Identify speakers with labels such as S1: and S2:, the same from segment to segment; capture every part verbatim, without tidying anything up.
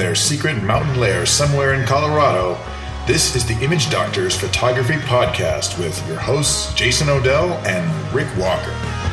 S1: their secret mountain lair somewhere in Colorado, this is the Image Doctors Photography Podcast with your hosts, Jason Odell and Rick Walker.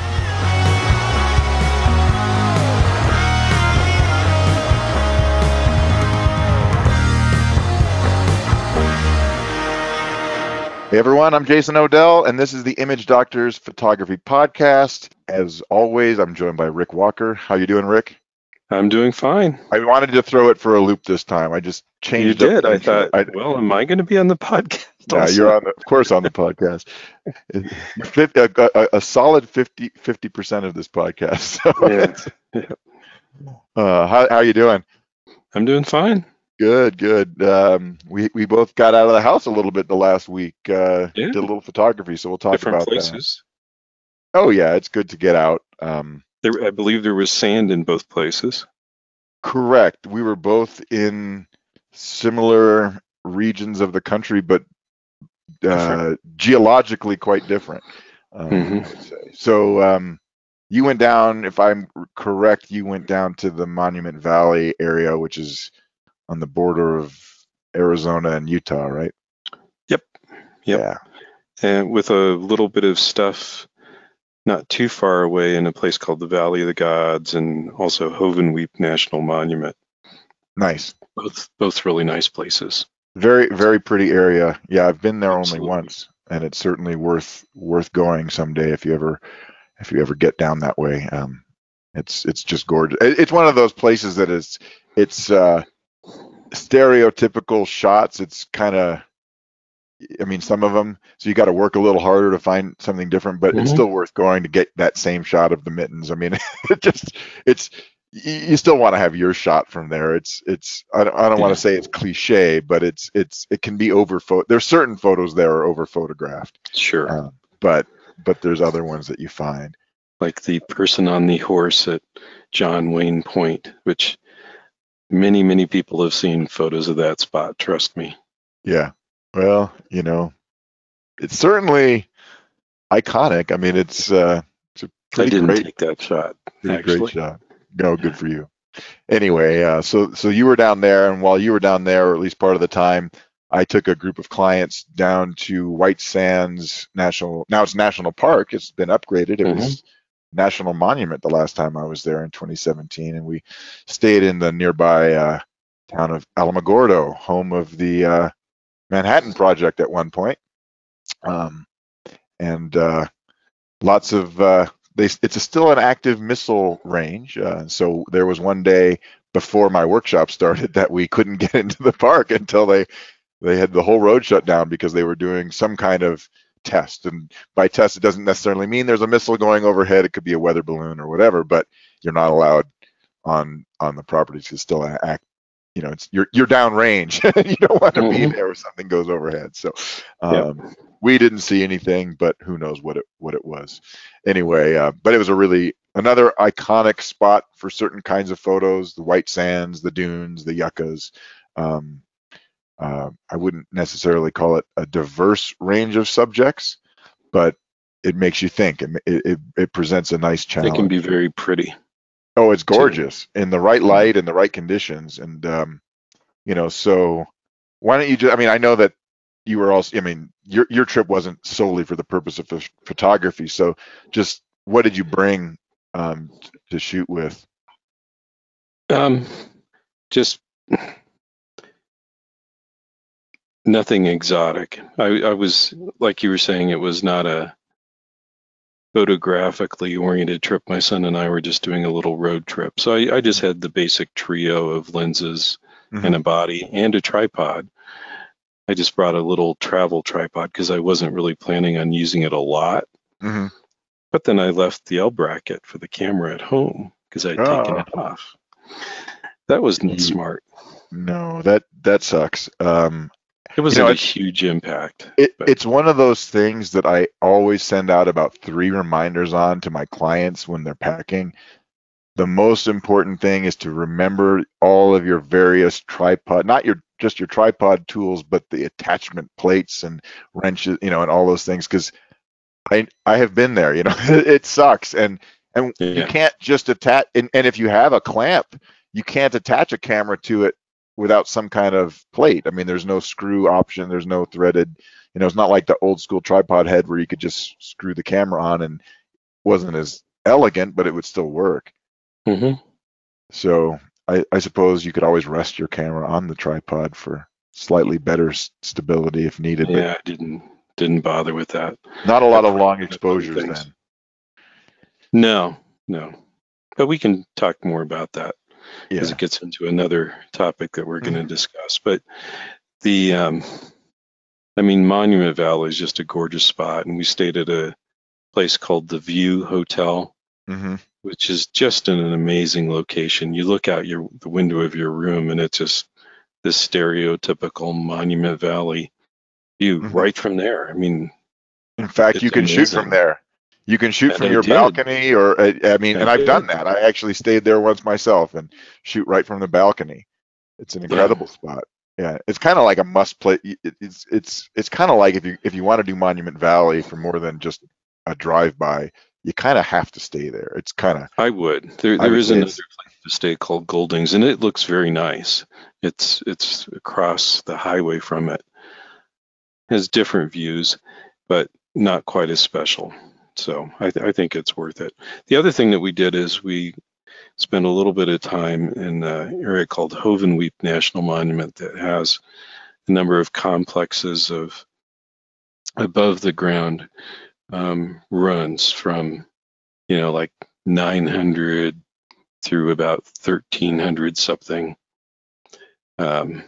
S2: Hey everyone, I'm Jason Odell, and this is the Image Doctors Photography Podcast. As always, I'm joined by Rick Walker. How you doing, Rick?
S3: I'm doing fine.
S2: I wanted to throw it for a loop this time. I just changed.
S3: You did.
S2: Up
S3: I thought, I, well, am I going to be on the podcast?
S2: Yeah,
S3: also?
S2: You're on, the, of course, on the podcast. You're fifty, a, a, a solid fifty percent of this podcast. So
S3: yeah. yeah.
S2: Uh, how how you doing?
S3: I'm doing fine.
S2: Good, good. Um, we we both got out of the house a little bit the last week. Uh,
S3: yeah.
S2: Did a little photography, so we'll talk
S3: Different
S2: about
S3: places.
S2: that. Oh yeah, it's good to get out. Um,
S3: there, I believe there was sand in both places.
S2: Correct. We were both in similar regions of the country, but uh, geologically quite different. Um,
S3: mm-hmm.
S2: I would say. So um, you went down, if I'm correct, you went down to the Monument Valley area, which is on the border of Arizona and Utah, right?
S3: Yep. Yep.
S2: Yeah.
S3: And with a little bit of stuff not too far away in a place called the Valley of the Gods, and also Hovenweep National Monument.
S2: Nice.
S3: Both both really nice places.
S2: Very, very pretty area. Yeah, I've been there
S3: Absolutely.
S2: only once, and it's certainly worth worth going someday if you ever if you ever get down that way. Um, it's it's just gorgeous. It's one of those places that is it's uh, stereotypical shots. It's kind of, I mean, some of them, so you got to work a little harder to find something different, but mm-hmm. it's still worth going to get that same shot of the mittens. I mean, it just, it's, you still want to have your shot from there. It's, it's, I don't, I don't
S3: yeah.
S2: want to say it's cliche, but it's, it's, it can be over, there's certain photos there are over photographed.
S3: Sure.
S2: Uh, but, but there's other ones that you find.
S3: Like the person on the horse at John Wayne Point, which many, many people have seen photos of that spot. Trust me.
S2: Yeah. Well, you know, it's certainly iconic. I mean, it's, uh, it's a pretty
S3: I didn't
S2: great,
S3: take that shot.
S2: pretty
S3: actually.
S2: great shot. No, good for you. Anyway, uh, so so you were down there, and while you were down there, or at least part of the time, I took a group of clients down to White Sands National. Now it's National Park. It's been upgraded. It
S3: mm-hmm.
S2: was National Monument the last time I was there in twenty seventeen, and we stayed in the nearby uh, town of Alamogordo, home of the uh, Manhattan Project at one point, um, and uh, lots of uh, they. It's a, still an active missile range. Uh, so there was one day before my workshop started that we couldn't get into the park until they they had the whole road shut down because they were doing some kind of test. And by test, it doesn't necessarily mean there's a missile going overhead. It could be a weather balloon or whatever, but you're not allowed on on the property to still act. You know, it's you're you're downrange. You don't want to mm-hmm. be there if something goes overhead. So um, yep. we didn't see anything, but who knows what it what it was. Anyway, uh, but it was a really another iconic spot for certain kinds of photos: the white sands, the dunes, the yuccas. Um, uh, I wouldn't necessarily call it a diverse range of subjects, but it makes you think. It it, it presents a nice challenge.
S3: It can be very pretty.
S2: Oh, it's gorgeous in the right light and the right conditions. And, um, you know, so why don't you just, I mean, I know that you were also, I mean, your your trip wasn't solely for the purpose of ph- photography. So just what did you bring um, to shoot with?
S3: Um, just nothing exotic. I, I was, like you were saying, it was not a photographically oriented trip. My son and I were just doing a little road trip. So I, I just had the basic trio of lenses mm-hmm. and a body and a tripod. I just brought a little travel tripod because I wasn't really planning on using it a lot.
S2: Mm-hmm.
S3: But then I left the L bracket for the camera at home because I'd
S2: oh.
S3: taken it off. That wasn't
S2: you,
S3: smart.
S2: No, that that sucks. Um,
S3: It wasn't
S2: you know,
S3: a huge impact.
S2: It, it's one of those things that I always send out about three reminders on to my clients when they're packing. The most important thing is to remember all of your various tripod, not your just your tripod tools, but the attachment plates and wrenches, you know, and all those things. Because I I have been there, you know, it, it sucks, and and yeah. you can't just attach. And, and if you have a clamp, you can't attach a camera to it without some kind of plate. I mean, there's no screw option. There's no threaded, you know, it's not like the old school tripod head where you could just screw the camera on and wasn't as elegant, but it would still work.
S3: Mm-hmm.
S2: So I, I suppose you could always rest your camera on the tripod for slightly better s- stability if needed.
S3: Yeah, I didn't didn't bother with that.
S2: But not a lot of long
S3: Things.
S2: exposures then.
S3: No, no. But we can talk more about that because
S2: Yeah.
S3: it gets into another topic that we're going to
S2: Mhm.
S3: discuss. But the, um, I mean, Monument Valley is just a gorgeous spot, and we stayed at a place called the View Hotel,
S2: Mm-hmm.
S3: which is just in an amazing location. You look out your the window of your room, and it's just this stereotypical Monument Valley view
S2: Mhm.
S3: right from there. I mean,
S2: In fact,
S3: It's
S2: you can shoot from
S3: amazing.
S2: there. You can shoot
S3: And
S2: from
S3: I
S2: your
S3: did.
S2: balcony, or I, I mean,
S3: I
S2: and I've
S3: did.
S2: done that. I actually stayed there once myself and shoot right from the balcony. It's an incredible spot. Yeah, it's kind of like a must play. it- It's it's it's kind of like if you if you want to do Monument Valley for more than just a drive by, you kind of have to stay there. It's kind of
S3: I would. There,
S2: I
S3: there
S2: would
S3: is
S2: say
S3: another
S2: it's-
S3: place to stay called Goldings, and it looks very nice. It's it's across the highway from it. Has different views, but not quite as special. So I, th- I think it's worth it. The other thing that we did is we spent a little bit of time in an area called Hovenweep National Monument that has a number of complexes of above the ground um, runs from, you know, like nine hundred through about thirteen hundred something. Um,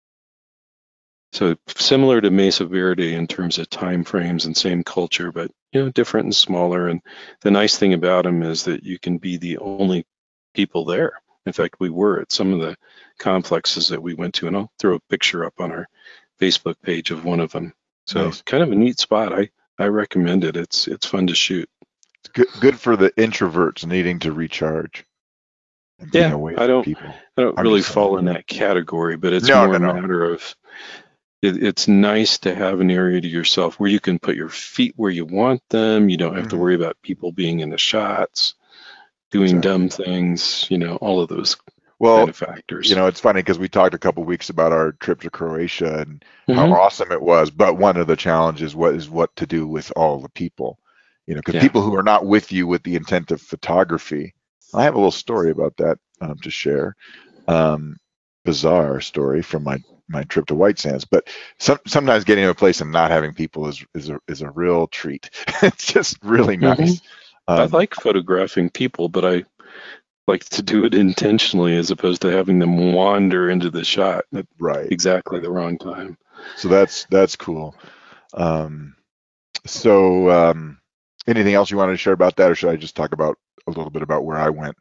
S3: so similar to Mesa Verde in terms of time frames and same culture, but you know, different and smaller. And the nice thing about them is that you can be the only people there. In fact, we were at some of the complexes that we went to, and I'll throw a picture up on our Facebook page of one of them. So
S2: Nice.
S3: kind of a neat spot. I I recommend it. It's it's fun to shoot.
S2: it's good good for the introverts needing to recharge. And being
S3: Yeah,
S2: away
S3: I
S2: from
S3: don't
S2: people.
S3: I don't
S2: I'm
S3: really
S2: just saying.
S3: fall in that category, but it's
S2: No,
S3: more
S2: no,
S3: a
S2: no.
S3: matter of it, it's nice to have an area to yourself where you can put your feet where you want them. You don't have to
S2: Mhm.
S3: worry about people being in the shots, doing
S2: Exactly.
S3: dumb things, you know, all of those
S2: Well,
S3: kind of factors.
S2: you know, it's funny because we talked a couple weeks about our trip to Croatia and how
S3: Mhm.
S2: awesome it was. But one of the challenges was what to do with all the people, you know, because
S3: Yeah.
S2: people who are not with you with the intent of photography. I have a little story about that um, to share. Um, bizarre story from my my trip to White Sands. But some, sometimes getting to a place and not having people is is a is a real treat. It's just really nice.
S3: I
S2: Um,
S3: like photographing people, but I like to do it intentionally as opposed to having them wander into the shot at
S2: right.
S3: exactly
S2: right.
S3: the wrong time.
S2: So that's that's cool. Um, so um, anything else you wanted to share about that, or should I just talk about a little bit about where I went?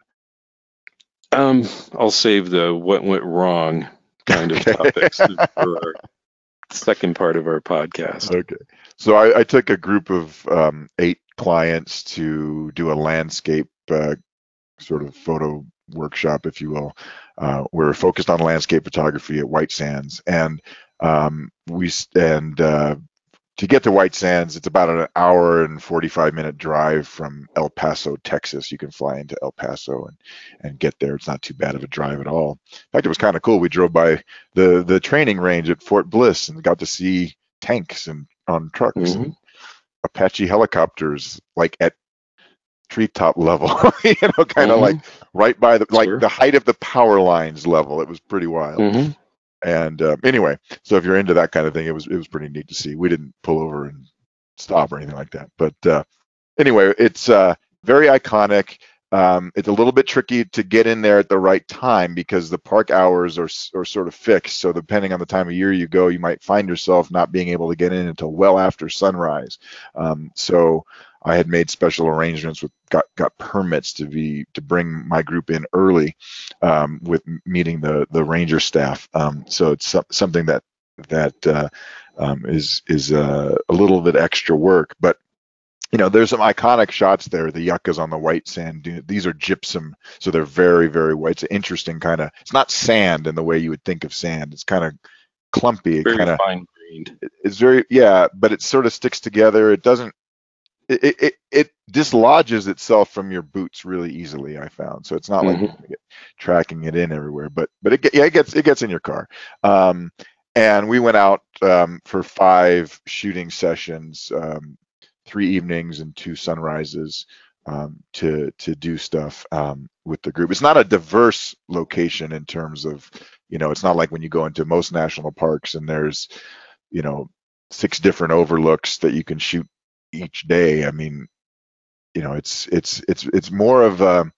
S3: Um, I'll save the what went wrong kind of
S2: Okay.
S3: topics for our second part of our podcast.
S2: Okay. So I, I took a group of um, eight clients to do a landscape uh, sort of photo workshop, if you will. Uh, we're focused on landscape photography at White Sands, and um, we and uh, to get to White Sands, it's about an hour and forty-five minute drive from El Paso, Texas. You can fly into El Paso and, and get there. It's not too bad of a drive at all. In fact, it was kind of cool. We drove by the, the training range at Fort Bliss and got to see tanks and on trucks
S3: Mhm.
S2: and Apache helicopters, like at treetop level, you know, kind of
S3: Mhm.
S2: like right by the, like
S3: Sure.
S2: the height of the power lines level. It was pretty wild.
S3: Mhm.
S2: And uh, anyway, so if you're into that kind of thing, it was it was pretty neat to see. We didn't pull over and stop or anything like that, but uh, anyway, it's uh, very iconic. Um, it's a little bit tricky to get in there at the right time because the park hours are are sort of fixed. So depending on the time of year you go, you might find yourself not being able to get in until well after sunrise. Um, so I had made special arrangements with got got permits to be to bring my group in early um, with meeting the the ranger staff. Um, so it's so, something that that uh, um, is is uh, a little bit extra work, but you know, there's some iconic shots there. The yuccas on the white sand dune. These are gypsum, so they're very, very white. It's an interesting kind of. It's not sand in the way you would think of sand. It's kind of clumpy. It
S3: Very
S2: kind of.
S3: fine grained.
S2: It's very yeah, but it sort of sticks together. It doesn't. it, it it dislodges itself from your boots really easily, I found. So it's not like
S3: Mhm.
S2: you're gonna get tracking it in everywhere, but but it get- yeah, it gets it gets in your car. Um, and we went out um, for five shooting sessions, um, three evenings and two sunrises, um, to to do stuff um, with the group. It's not a diverse location in terms of, you know, it's not like when you go into most national parks and there's, you know, six different overlooks that you can shoot each day. I mean, you know, it's it's it's it's more of a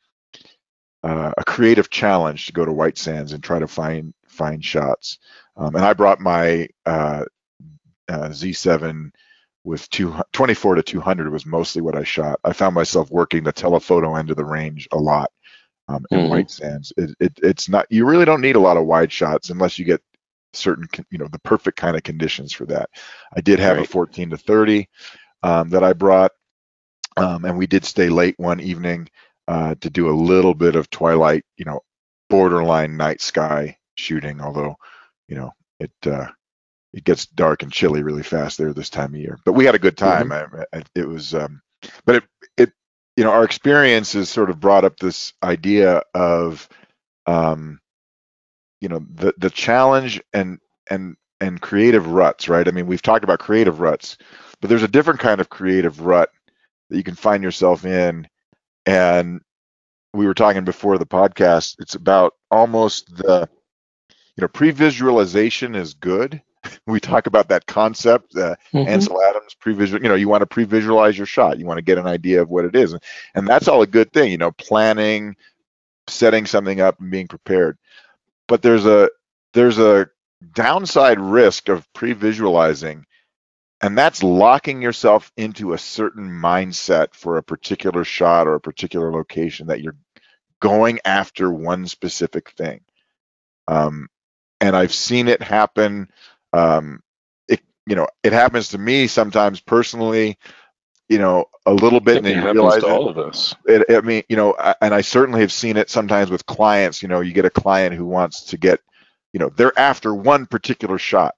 S2: uh, a creative challenge to go to White Sands and try to find find shots. Um, and I brought my uh, uh, Z seven with two, twenty-four to two hundred was mostly what I shot. I found myself working the telephoto end of the range a lot um, in
S3: Mhm.
S2: White Sands. It, it, it's not, you really don't need a lot of wide shots unless you get certain, con- you know, the perfect kind of conditions for that. I did have a
S3: Right.
S2: fourteen to thirty um, that I brought, um, and we did stay late one evening uh, to do a little bit of twilight, you know, borderline night sky shooting. Although, you know, it uh, it gets dark and chilly really fast there this time of year. But we had a good time. I, I, it was, um, but it it you know, our experience has sort of brought up this idea of, um, you know, the the challenge and and and creative ruts, right? I mean, we've talked about creative ruts, but there's a different kind of creative rut that you can find yourself in. And we were talking before the podcast, it's about almost the, you know, pre-visualization is good. We talk about that concept, uh,
S3: Mhm.
S2: Ansel Adams, pre-visual, you know, you want to pre-visualize your shot. You want to get an idea of what it is. And that's all a good thing, you know, planning, setting something up and being prepared. But there's a, there's a downside risk of pre-visualizing, and that's locking yourself into a certain mindset for a particular shot or a particular location that you're going after one specific thing. Um, and I've seen it happen. Um, it, you know, it happens to me sometimes personally, you know, a little bit,
S3: I
S2: and
S3: think
S2: then
S3: it
S2: you
S3: happens
S2: realize
S3: to
S2: it.
S3: all of us.
S2: It, I mean, you know, I- and I certainly have seen it sometimes with clients. You know, you get a client who wants to get, you know, they're after one particular shot.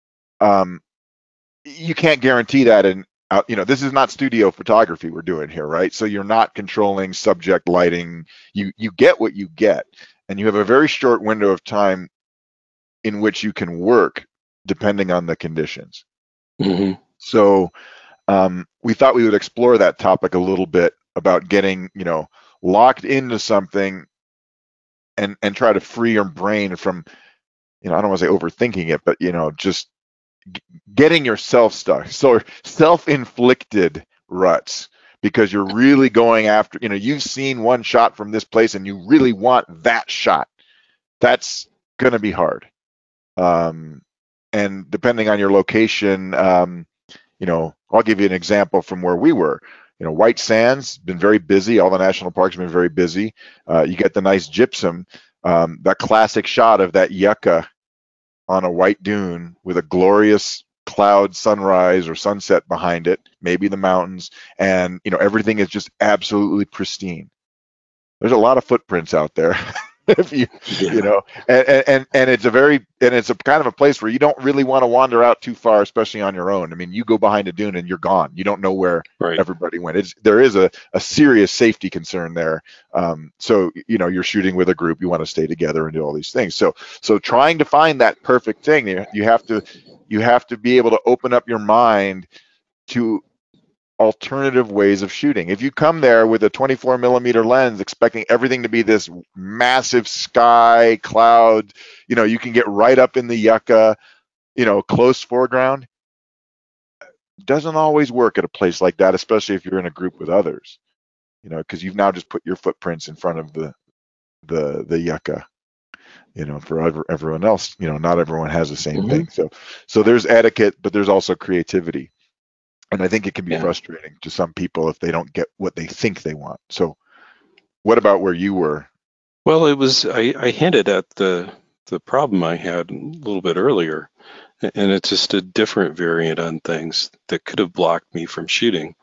S2: Um, you can't guarantee that in, uh, you know, this is not studio photography we're doing here, right? So you're not controlling subject lighting. You you get what you get, and you have a very short window of time in which you can work depending on the conditions.
S3: Hmm.
S2: So um, we thought we would explore that topic a little bit about getting, you know, locked into something and and try to free your brain from, you know, I don't want to say overthinking it, but, you know, just g- getting yourself stuck. So self-inflicted ruts because you're really going after, you know, you've seen one shot from this place and you really want that shot. That's going to be hard. Um, and depending on your location, um, you know, I'll give you an example from where we were. You know, White Sands been very busy. All the national parks have been very busy. Uh, you get the nice gypsum, um, that classic shot of that yucca on a white dune with a glorious cloud sunrise or sunset behind it, maybe the mountains, and you know everything is just absolutely pristine. There's a lot of footprints out there. If you
S3: Yeah.
S2: you know and, and and it's a very and it's a kind of a place where you don't really want to wander out too far, especially on your own. I mean, you go behind a dune and you're gone. You don't know where
S3: Right.
S2: everybody went. It's there is a, a serious safety concern there. Um, so you know you're shooting with a group, you want to stay together and do all these things. So so trying to find that perfect thing, you, you have to you have to be able to open up your mind to alternative ways of shooting. If you come there with a twenty-four millimeter lens expecting everything to be this massive sky cloud, you know, you can get right up in the yucca, you know, close foreground, doesn't always work at a place like that, especially if you're in a group with others, you know, because you've now just put your footprints in front of the the the yucca, you know, for ever, everyone else. You know, not everyone has the same
S3: Mhm.
S2: thing. So so there's etiquette, but there's also creativity. And I think it can be
S3: Yeah.
S2: frustrating to some people if they don't get what they think they want. So what about where you were?
S3: Well, it was I, I hinted at the the problem I had a little bit earlier, a- and it's just a different variant on things that could have blocked me from shooting,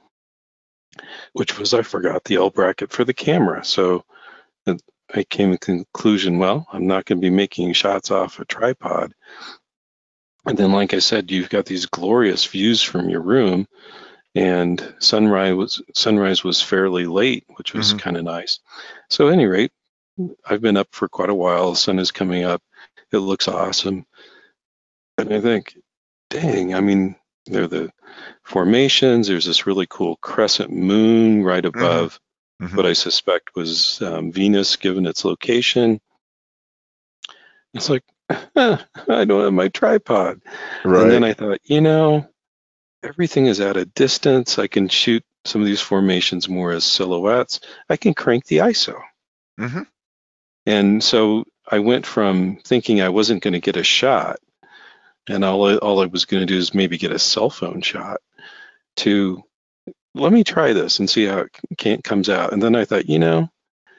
S3: which was I forgot the L bracket for the camera. So uh, I came to the conclusion, well, I'm not going to be making shots off a tripod. And then, like I said, you've got these glorious views from your room, and sunrise was sunrise was fairly late, which was
S2: Mhm.
S3: kind of nice. So at any rate, I've been up for quite a while. The sun is coming up. It looks awesome. And I think, dang, I mean, there are the formations. There's this really cool crescent moon right
S2: Mhm.
S3: above
S2: Mhm.
S3: what I suspect was um, Venus, given its location. It's like, I don't have my tripod. And then
S2: Right.
S3: I thought, you know, everything is at a distance. I can shoot some of these formations more as silhouettes. I can crank the I S O.
S2: Mhm.
S3: And so I went from thinking I wasn't going to get a shot, and all I, all I was going to do is maybe get a cell phone shot, to let me try this and see how it can, comes out. And then I thought, you know,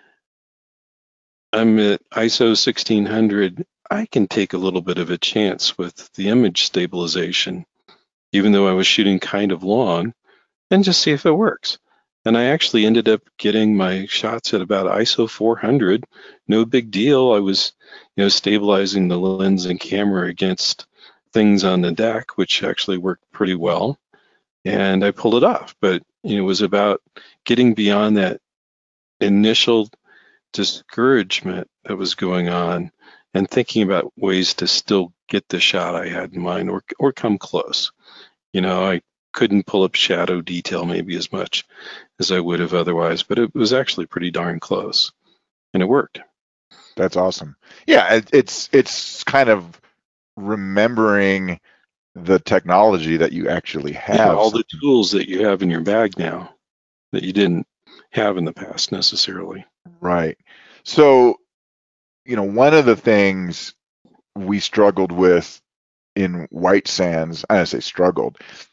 S3: I'm at I S O sixteen hundred. I can take a little bit of a chance with the image stabilization, even though I was shooting kind of long, and just see if it works. And I actually ended up getting my shots at about I S O four hundred. No big deal. I was, you know, stabilizing the lens and camera against things on the deck, which actually worked pretty well. And I pulled it off. But you know, it was about getting beyond that initial discouragement that was going on and thinking about ways to still get the shot I had in mind, or or come close. You know, I couldn't pull up shadow detail maybe as much as I would have otherwise, but it was actually pretty darn close, and it worked.
S2: That's awesome. Yeah, it, it's it's kind of remembering the technology that you actually
S3: Yeah,
S2: have.
S3: all the tools that you have in your bag now that you didn't have in the past necessarily.
S2: Right. So, you know, one of the things we struggled with in White Sands, I don't say struggled,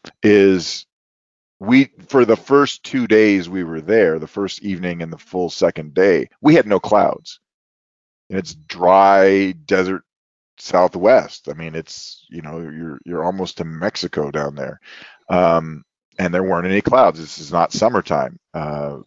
S2: is we, for the first two days we were there, the first evening and the full second day, we had no clouds. And it's dry desert Southwest. I mean, it's, you know, you're you're almost to Mexico down there. Um, and there weren't any clouds. This is not summertime. Uh,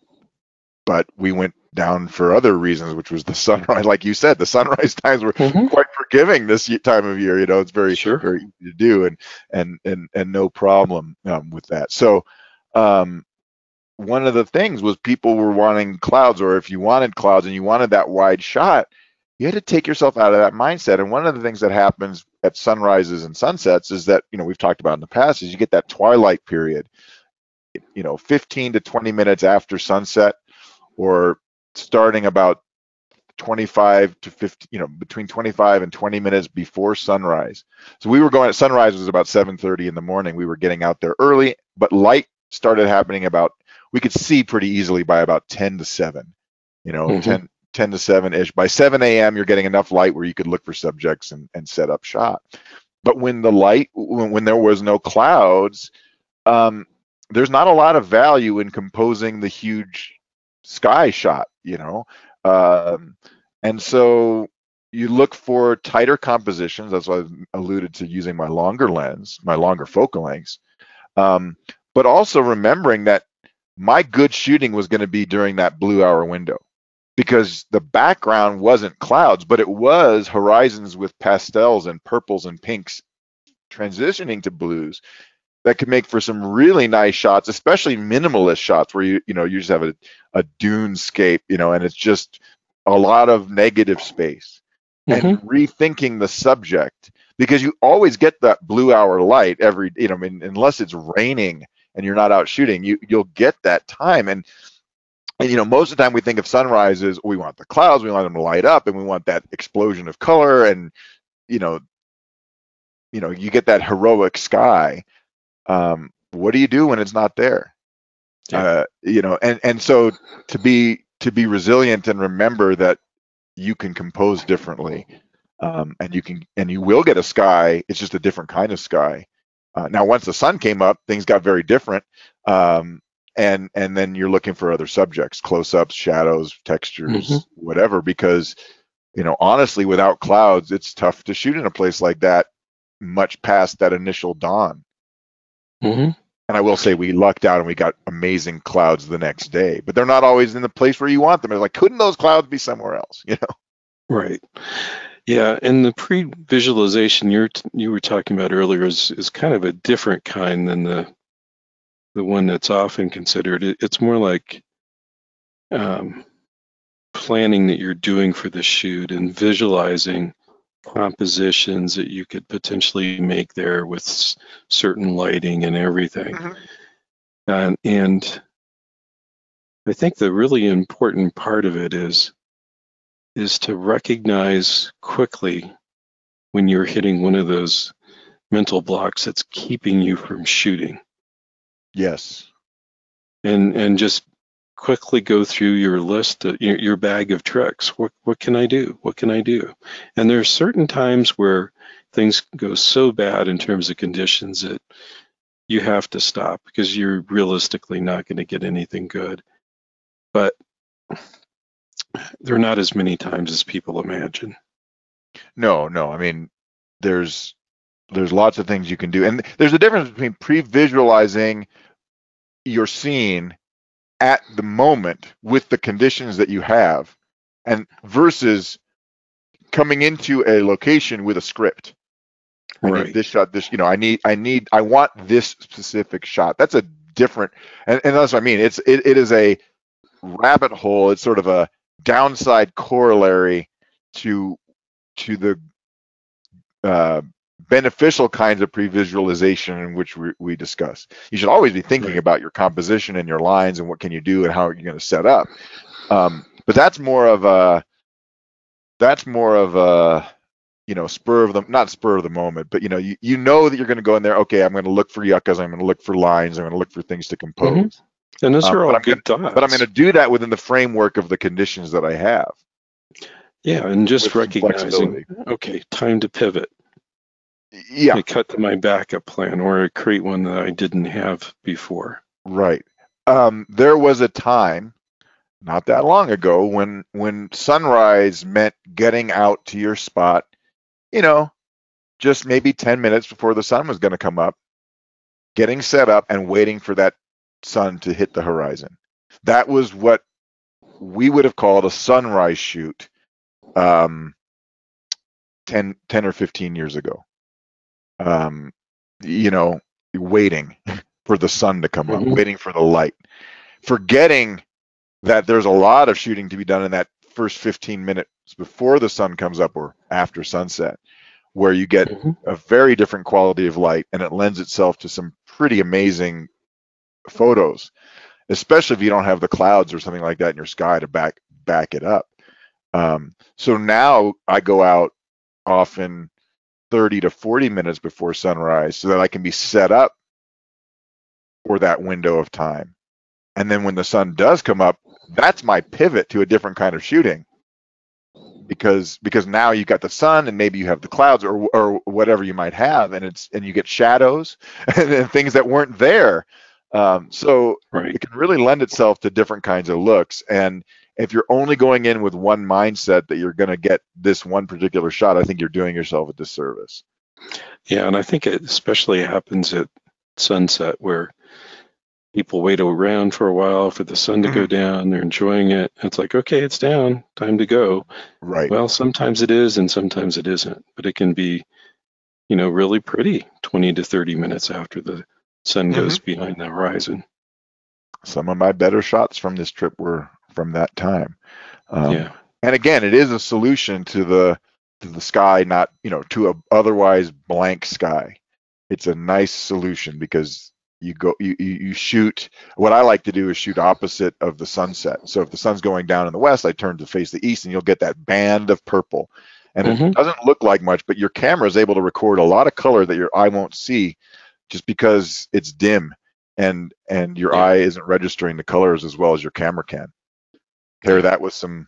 S2: but we went down for other reasons, which was the sunrise. Like you said, the sunrise times were
S3: Mm-hmm.
S2: quite forgiving this y- time of year. You know, it's very
S3: Sure.
S2: very easy to do, and and and and no problem um, with that. So, um, one of the things was people were wanting clouds, or if you wanted clouds and you wanted that wide shot, you had to take yourself out of that mindset. And one of the things that happens at sunrises and sunsets is that, you know, we've talked about in the past, is you get that twilight period, you know, fifteen to twenty minutes after sunset, or starting about twenty-five to fifty, you know, between twenty-five and twenty minutes before sunrise. So we were going at sunrise was about seven thirty in the morning. We were getting out there early, but light started happening about, we could see pretty easily by about ten to seven, you know,
S3: Mm-hmm.
S2: ten, ten to seven ish. By seven a m, you're getting enough light where you could look for subjects and, and set up shot. But when the light, when, when there was no clouds, um, there's not a lot of value in composing the huge sky shot, you know. Um, and so you look for tighter compositions. That's why I alluded to using my longer lens, my longer focal lengths. Um, but also remembering that my good shooting was going to be during that blue hour window, because the background wasn't clouds, but it was horizons with pastels and purples and pinks transitioning to blues that could make for some really nice shots, especially minimalist shots where you you know you just have a, a dunescape, you know, and it's just a lot of negative space.
S3: Mm-hmm.
S2: And rethinking the subject, because you always get that blue hour light every, you know, I mean, unless it's raining and you're not out shooting, you you'll get that time. And and you know, most of the time we think of sunrises, we want the clouds, we want them to light up, and we want that explosion of color, and you know, you know, you get that heroic sky. Um, what do you do when it's not there?
S3: Yeah.
S2: Uh, you know, and and so to be to be resilient and remember that you can compose differently, um, and you can and you will get a sky. It's just a different kind of sky. Uh, now, once the sun came up, things got very different, um, and and then you're looking for other subjects, close-ups, shadows, textures,
S3: Mm-hmm.
S2: whatever. Because you know, honestly, without clouds, it's tough to shoot in a place like that much past that initial dawn.
S3: Mm-hmm.
S2: And I will say we lucked out and we got amazing clouds the next day, but they're not always in the place where you want them. It's like, couldn't those clouds be somewhere else? You know?
S3: Right. Yeah, and the pre-visualization you're you were talking about earlier is is kind of a different kind than the the one that's often considered. It, it's more like um, planning that you're doing for the shoot and visualizing compositions that you could potentially make there with s- certain lighting and everything.
S2: Mhm.
S3: And, and I think the really important part of it is is to recognize quickly when you're hitting one of those mental blocks that's keeping you from shooting,
S2: Yes.
S3: and and just quickly go through your list, of, your, your bag of tricks. What what can I do? What can I do? And there's certain times where things go so bad in terms of conditions that you have to stop because you're realistically not going to get anything good. But there are not as many times as people imagine.
S2: No, no. I mean, there's there's lots of things you can do, and there's a difference between pre-visualizing your scene at the moment with the conditions that you have, and versus coming into a location with a script. I
S3: Right.
S2: need this shot. This, you know, I need, I need, I want this specific shot. That's a different, and, and that's what I mean. It's it, it is a rabbit hole. It's sort of a downside corollary to to the uh, beneficial kinds of pre-visualization in which we, we discuss. You should always be thinking
S3: Right.
S2: about your composition and your lines and what can you do and how are you going to set up. Um, but that's more of a that's more of a you know spur of the not spur of the moment, but you know you, you know that you're going to go in there. Okay, I'm going to look for yuccas. I'm going to look for lines. I'm going to look for things to compose.
S3: Mm-hmm. And those
S2: Um,
S3: are
S2: but
S3: all
S2: I'm
S3: good
S2: gonna,
S3: thoughts.
S2: but I'm going to do that within the framework of the conditions that I have.
S3: Yeah, and just
S2: with some
S3: recognizing,
S2: flexibility.
S3: okay, time to pivot.
S2: Yeah,
S3: I cut to my backup plan or I create one that I didn't have before.
S2: right. Um, there was a time not that long ago when when sunrise meant getting out to your spot, you know, just maybe ten minutes before the sun was going to come up, getting set up and waiting for that sun to hit the horizon. That was what we would have called a sunrise shoot um, ten, ten or fifteen years ago. Um, you know, waiting for the sun to come up,
S3: Mhm.
S2: waiting for the light, forgetting that there's a lot of shooting to be done in that first fifteen minutes before the sun comes up or after sunset, where you get
S3: Mhm.
S2: a very different quality of light and it lends itself to some pretty amazing photos, especially if you don't have the clouds or something like that in your sky to back back it up. Um, so now I go out often thirty to forty minutes before sunrise so that I can be set up for that window of time. And then when the sun does come up, that's my pivot to a different kind of shooting. Because because now you got the sun and maybe you have the clouds or or whatever you might have, and it's and you get shadows and, and things that weren't there. Um, so
S3: Right.
S2: it can really lend itself to different kinds of looks. And if you're only going in with one mindset that you're going to get this one particular shot, I think you're doing yourself a disservice.
S3: Yeah, and I think it especially happens at sunset where people wait around for a while for the sun to go down. They're enjoying it. It's like, okay, it's down, time to go.
S2: Right.
S3: Well, sometimes it is and sometimes it isn't, but it can be, you know, really pretty twenty to thirty minutes after the sun goes behind the horizon.
S2: Some of my better shots from this trip were from that time. Um,
S3: Yeah.
S2: And again, it is a solution to the to the sky, not you know to a otherwise blank sky. It's a nice solution because you go you you you shoot. What I like to do is shoot opposite of the sunset. So if the sun's going down in the west, I turn to face the east, and you'll get that band of purple. And
S3: Mhm.
S2: it doesn't look like much, but your camera is able to record a lot of color that your eye won't see, just because it's dim and and your
S3: Yeah.
S2: eye isn't registering the colors as well as your camera can. Pair
S3: Yeah.
S2: that with some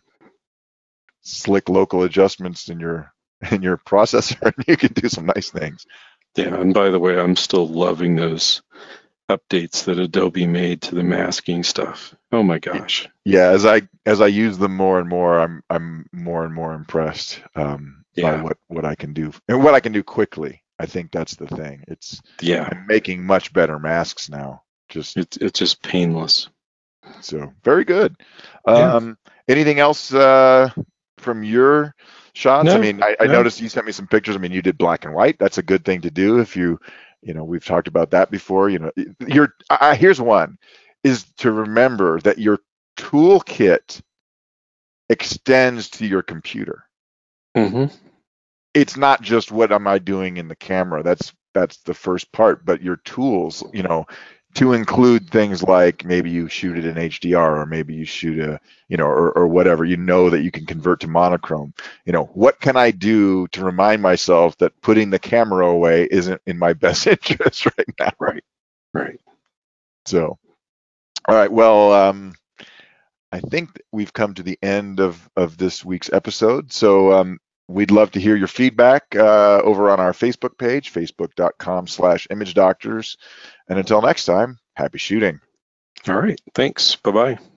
S2: slick local adjustments in your in your processor, and you can do some nice things.
S3: Yeah, and by the way, I'm still loving those updates that Adobe made to the masking stuff. Oh my gosh.
S2: Yeah, as I as I use them more and more, I'm I'm more and more impressed um, by
S3: Yeah.
S2: what what I can do and what I can do quickly. I think that's the thing. It's
S3: Yeah.
S2: I'm making much better masks now. Just
S3: It's it's just painless.
S2: so very good.
S3: Yeah.
S2: Um, anything else uh, from your shots? I
S3: No,
S2: mean, I, I
S3: no.
S2: noticed you sent me some pictures. I mean, you did black and white. That's a good thing to do if you You know, we've talked about that before. You know, your uh, here's one is to remember that your toolkit extends to your computer.
S3: Mm-hmm.
S2: It's not just what am I doing in the camera. That's that's the first part, but your tools, you know, to include things like maybe you shoot it in H D R, or maybe you shoot a, you know, or, or whatever, you know, that you can convert to monochrome. You know, what can I do to remind myself that putting the camera away isn't in my best interest right now?
S3: Right, right.
S2: So, all right, well, um, I think we've come to the end of, of this week's episode. So um, we'd love to hear your feedback uh, over on our Facebook page, facebook.com slash image doctors. And until next time, happy shooting.
S3: All right. Thanks. Bye-bye.